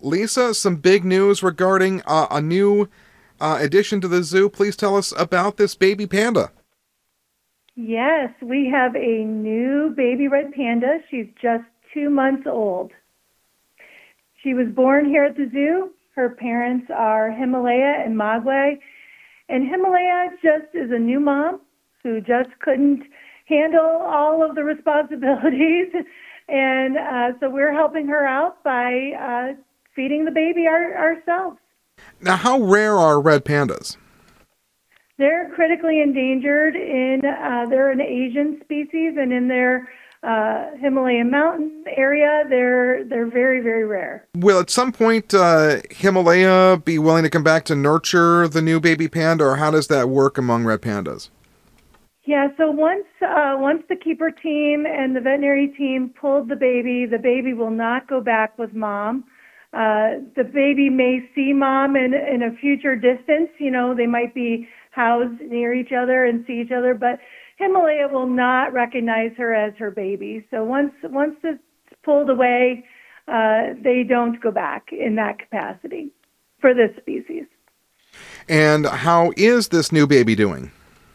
Lisa, some big news regarding a new addition to the zoo. Please tell us about this baby panda. Yes, we have a new baby red panda. She's just 2 months old. She was born here at the zoo. Her parents are Himalaya and Mogwai. And Himalaya just is a new mom who just couldn't handle all of the responsibilities. And so we're helping her out by feeding the baby ourselves. Now, how rare are red pandas? They're critically endangered. They're an Asian species, and in their Himalayan mountain area, they're very, very rare. Will at some point Himalaya be willing to come back to nurture the new baby panda, or how does that work among red pandas? Yeah, so once the keeper team and the veterinary team pulled the baby will not go back with mom. The baby may see mom in a future distance. You know, they might be housed near each other and see each other, but Himalaya will not recognize her as her baby. So once it's pulled away, they don't go back in that capacity for this species. And how is this new baby doing?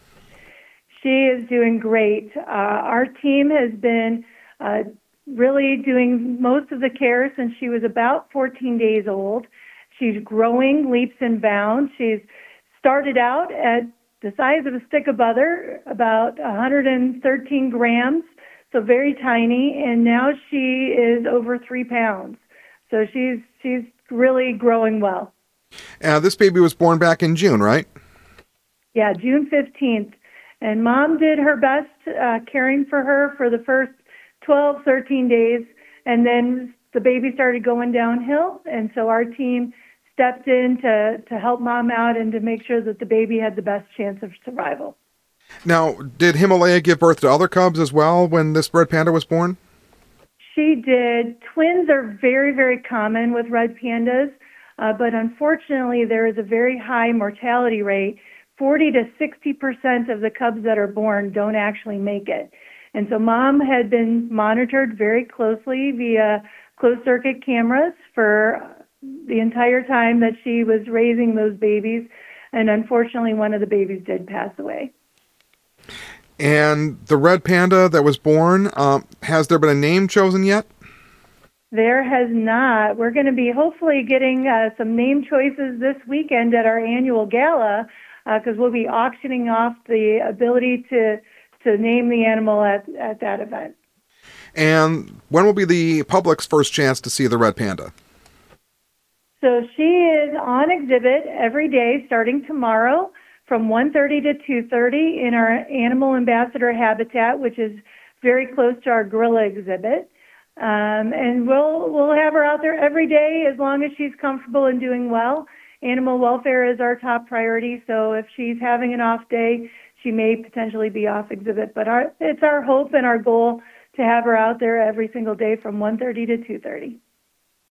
She is doing great. Our team has been really doing most of the care since she was about 14 days old. She's growing leaps and bounds. She's started out at the size of a stick of butter, about 113 grams, so very tiny, and now she is over 3 pounds. So she's really growing well. This baby was born back in June, right? Yeah, June 15th. And mom did her best caring for her for the first 12, 13 days, and then the baby started going downhill, and so our team stepped in to help mom out and to make sure that the baby had the best chance of survival. Now, did Himalaya give birth to other cubs as well when this red panda was born? She did. Twins are very, very common with red pandas, but unfortunately there is a very high mortality rate. 40 to 60% of the cubs that are born don't actually make it. And so mom had been monitored very closely via closed-circuit cameras for the entire time that she was raising those babies, and unfortunately one of the babies did pass away. And the red panda that was born, has there been a name chosen yet? There has not. We're going to be hopefully getting some name choices this weekend at our annual gala, because we'll be auctioning off the ability to name the animal at that event. And when will be the public's first chance to see the red panda? So she is on exhibit every day starting tomorrow from 1:30 to 2:30 in our Animal Ambassador habitat, which is very close to our gorilla exhibit. And we'll have her out there every day as long as she's comfortable and doing well. Animal welfare is our top priority, so if she's having an off day, she may potentially be off exhibit. But it's our hope and our goal to have her out there every single day from 1:30 to 2:30.